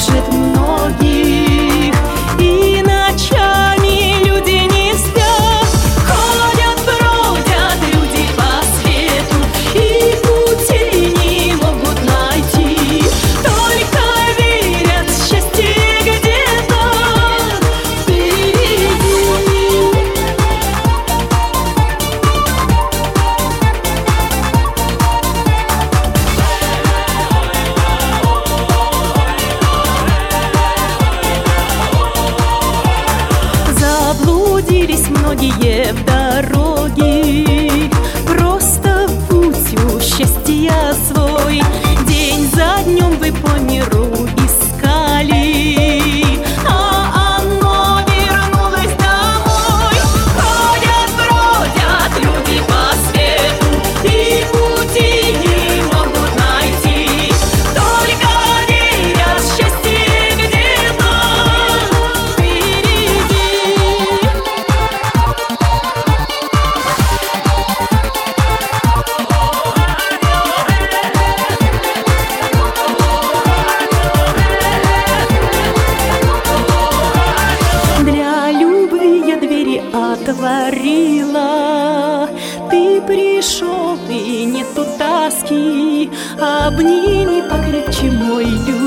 тревожит многих, и ночами люди не спят. Ходят, бродят люди по свету, и пути не могут найти. Только верят, счастье где-то впереди. Заблудились многие в дороге, просто в путью счастья свой. День за днем вы по миру искали, а оно вернулось домой. Ходят, бродят люди по свету, и пути не могут найти. Только верят, счастье где-то впереди. Для любви я двери отворила, ты пришел, и нету тоски. Обними покрепче, мой любимый.